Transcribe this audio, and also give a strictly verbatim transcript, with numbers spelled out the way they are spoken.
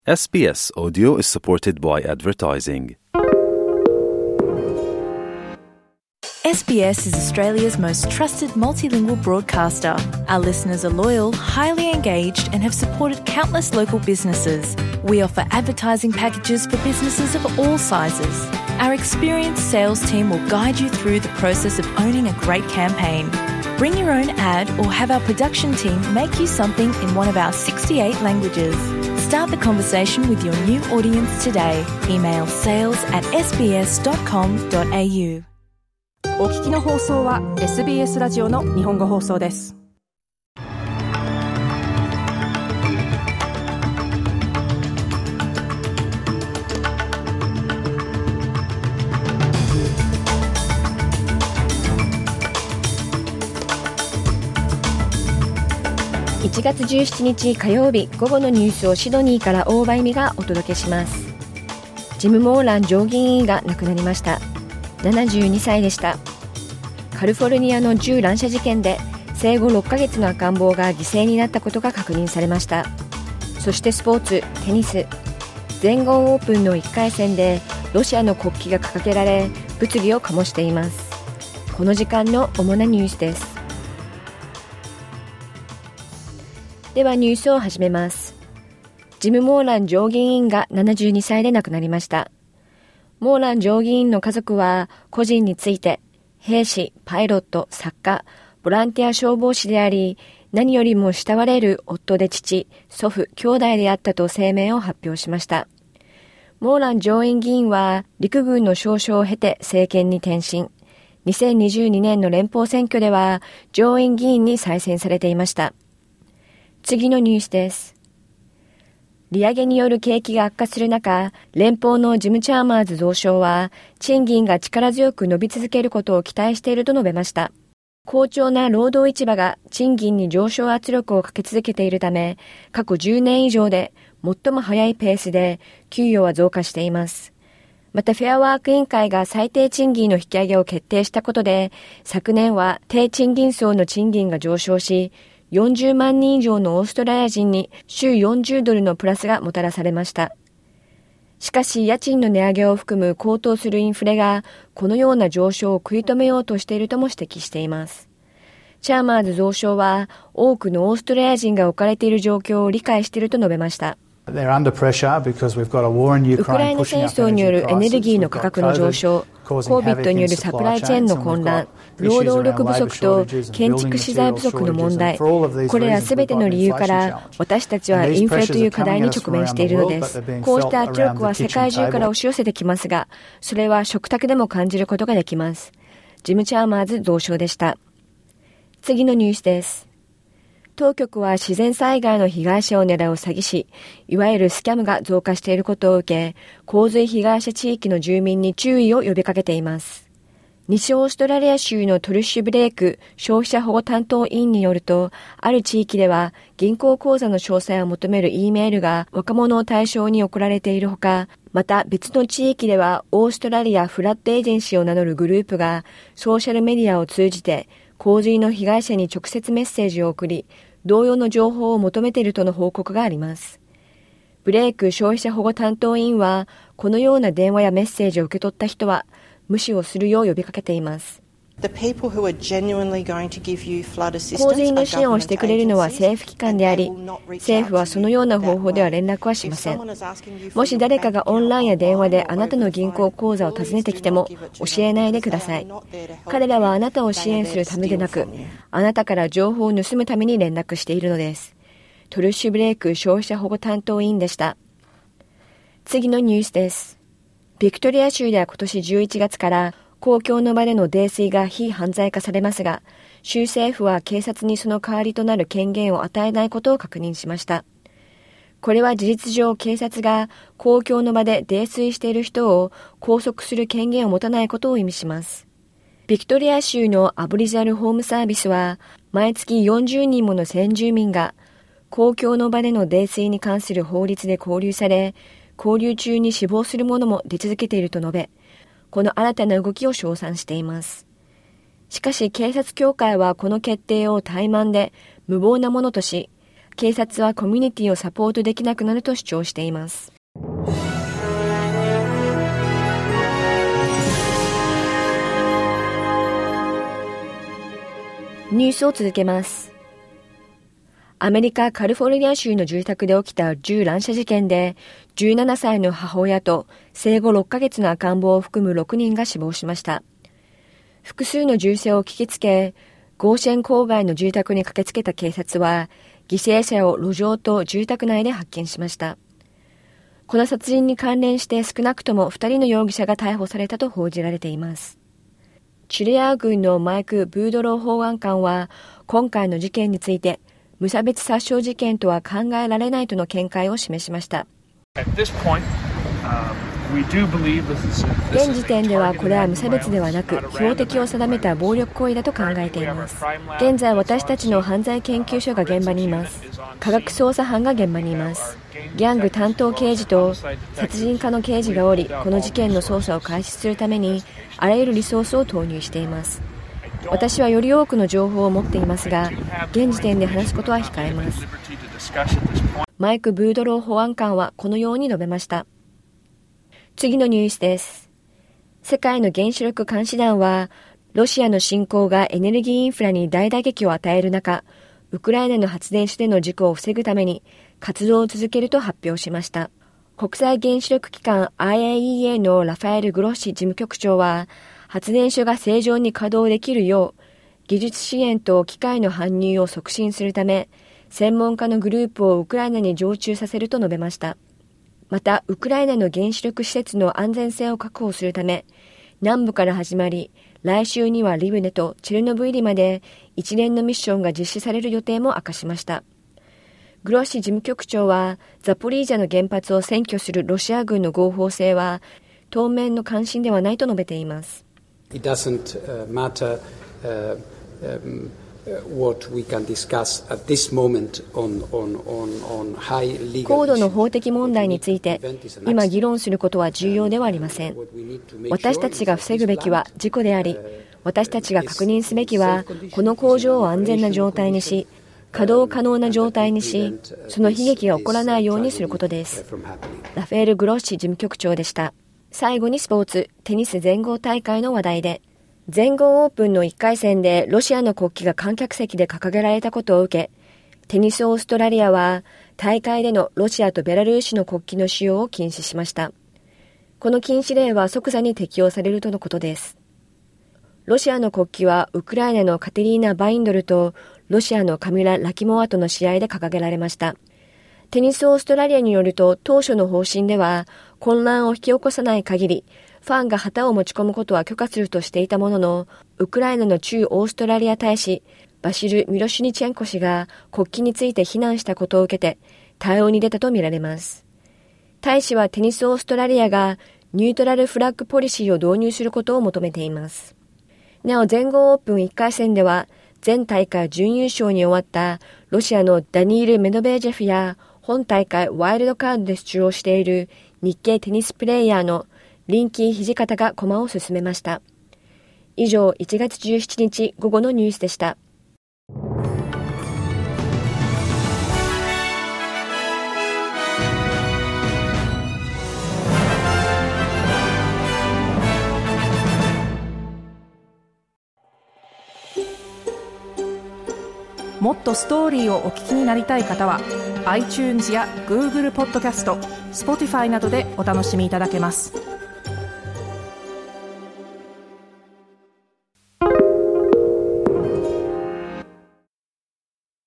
エスビーエス Audio is supported by advertising. S B S is Australia's most trusted multilingual broadcaster. Our listeners are loyal, highly engaged, and have supported countless local businesses. We offer advertising packages for businesses of all sizes. Our experienced sales team will guide you through the process of owning a great campaign. Bring your own ad or have our production team make you something in one of our sixty-eight languages. Start the conversation with your new audience today. Email sales at s b s dot com dot a u. お聞きの放送は エスビーエス ラジオの日本語放送です。いちがつじゅうしちにち火曜日午後のニュースをシドニーから大場恵美がお届けします。ジム・モーラン上議員が亡くなりました。ななじゅうにさいでした。カリフォルニアの銃乱射事件で生後ろっかげつの赤ん坊が犠牲になったことが確認されました。そしてスポーツ、テニス、全豪オープンのいっかい戦でロシアの国旗が掲げられ物議を醸しています。この時間の主なニュースです。ではニュースを始めます。ジム・モーラン上議員がななじゅうにさいで亡くなりました。モーラン上議員の家族は個人について兵士、パイロット、作家、ボランティア消防士であり、何よりも慕われる夫で父、祖父、兄弟であったと声明を発表しました。モーラン上院議員は陸軍の少将を経て政権に転身。にせんにじゅうにねんの連邦選挙では上院議員に再選されていました。次のニュースです。利上げによる景気が悪化する中、連邦のジム・チャーマーズ増相は、賃金が力強く伸び続けることを期待していると述べました。好調な労働市場が賃金に上昇圧力をかけ続けているため、過去じゅうねん以上で最も速いペースで給与は増加しています。またフェアワーク委員会が最低賃金の引き上げを決定したことで、昨年は低賃金層の賃金が上昇し、よんじゅうまんにん以上のオーストラリア人に週よんじゅうドルのプラスがもたらされました。しかし家賃の値上げを含む高騰するインフレがこのような上昇を食い止めようとしているとも指摘しています。チャーマーズ増相は多くのオーストラリア人が置かれている状況を理解していると述べました。ウクライナ戦争によるエネルギーの価格の上昇、コービッドによるサプライチェーンの混乱、労働力不足と建築資材不足の問題、これらすべての理由から私たちはインフレという課題に直面しているのです。こうした圧力は世界中から押し寄せてきますが、それは食卓でも感じることができます。ジム・チャーマーズ増相でした。次のニュースです。当局は自然災害の被害者を狙う詐欺師、いわゆるスキャムが増加していることを受け、洪水被害者地域の住民に注意を呼びかけています。西オーストラリア州のトルッシュ・ブレイク消費者保護担当委員によると、ある地域では銀行口座の詳細を求める E メールが若者を対象に送られているほか、また別の地域ではオーストラリアフラッドエージェンシーを名乗るグループがソーシャルメディアを通じて洪水の被害者に直接メッセージを送り、同様の情報を求めているとの報告があります。ブレイク消費者保護担当委員は、このような電話やメッセージを受け取った人は無視をするよう呼びかけています。洪水の支援をしてくれるのは政府機関であり、政府はそのような方法では連絡はしません。もし誰かがオンラインや電話であなたの銀行口座を訪ねてきても教えないでください。彼らはあなたを支援するためでなく、あなたから情報を盗むために連絡しているのです。トルッシュ・ブレイク消費者保護担当委員でした。次のニュースです。ビクトリア州では今年じゅういちがつから公共の場での泥酔が非犯罪化されますが、州政府は警察にその代わりとなる権限を与えないことを確認しました。これは事実上警察が公共の場で泥酔している人を拘束する権限を持たないことを意味します。ビクトリア州のアボリジナルホームサービスは、毎月よんじゅうにんもの先住民が公共の場での泥酔に関する法律で拘留され、拘留中に死亡する者も出続けていると述べ、この新たな動きを称賛しています。しかし警察協会はこの決定を怠慢で無謀なものとし、 警察はコミュニティをサポートできなくなると主張しています。ニュースを続けます。アメリカ・カリフォルニア州の住宅で起きた銃乱射事件で、じゅうななさいの母親と生後ろっかげつの赤ん坊を含むろくにんが死亡しました。複数の銃声を聞きつけ、ゴーシェン郊外の住宅に駆けつけた警察は、犠牲者を路上と住宅内で発見しました。この殺人に関連して少なくともふたりの容疑者が逮捕されたと報じられています。チュレアー郡のマイク・ブードロー法案官は、今回の事件について、無差別殺傷事件とは考えられないとの見解を示しました。現時点ではこれは無差別ではなく標的を定めた暴力行為だと考えています。現在私たちの犯罪研究所が現場にいます。科学捜査班が現場にいます。ギャング担当刑事と殺人課の刑事がおり、この事件の捜査を開始するためにあらゆるリソースを投入しています。私はより多くの情報を持っていますが、現時点で話すことは控えます。マイク・ブードロー保安官はこのように述べました。次のニュースです。世界の原子力監視団は、ロシアの侵攻がエネルギーインフラに大打撃を与える中、ウクライナの発電所での事故を防ぐために活動を続けると発表しました。国際原子力機関 アイエーイーエー のラファエル・グロッシ事務局長は、発電所が正常に稼働できるよう、技術支援と機械の搬入を促進するため、専門家のグループをウクライナに常駐させると述べました。また、ウクライナの原子力施設の安全性を確保するため、南部から始まり、来週にはリブネとチェルノブイリまで一連のミッションが実施される予定も明かしました。グロッシ事務局長は、ザポリージャの原発を占拠するロシア軍の合法性は、当面の関心ではないと述べています。 It doesn't uh, matter uh, um, what we can discuss at this moment on, on, on, on high legal issues. 高度の法的問題について今議論することは重要ではありません。私たちが防ぐべきは事故であり、私たちが確認すべきはこの工場を安全な状態にし、稼働可能な状態にし、その悲劇が起こらないようにすることです。ラフェール・グロッシ事務局長でした。最後にスポーツ、テニス全豪大会の話題で、全豪オープンのいっかい戦でロシアの国旗が観客席で掲げられたことを受け、テニスオーストラリアは大会でのロシアとベラルーシの国旗の使用を禁止しました。この禁止令は即座に適用されるとのことです。ロシアの国旗はウクライナのカテリーナ・バインドルとロシアのカミラ・ラキモワとの試合で掲げられました。テニスオーストラリアによると当初の方針では混乱を引き起こさない限りファンが旗を持ち込むことは許可するとしていたものの、ウクライナの駐オーストラリア大使バシル・ミロシュニチェンコ氏が国旗について非難したことを受けて対応に出たとみられます。大使はテニスオーストラリアがニュートラルフラッグポリシーを導入することを求めています。なお全豪オープンいっかい戦では前大会準優勝に終わったロシアのダニール・メドベージェフや本大会ワイルドカードで出場している日系テニスプレーヤーのリンキー・土方が駒を進めました。以上、いちがつじゅうしちにち午後のニュースでした。 もっとストーリーをお聞きになりたい方は iTunes や Google ポッドキャスト、Spotify などでお楽しみいただけます。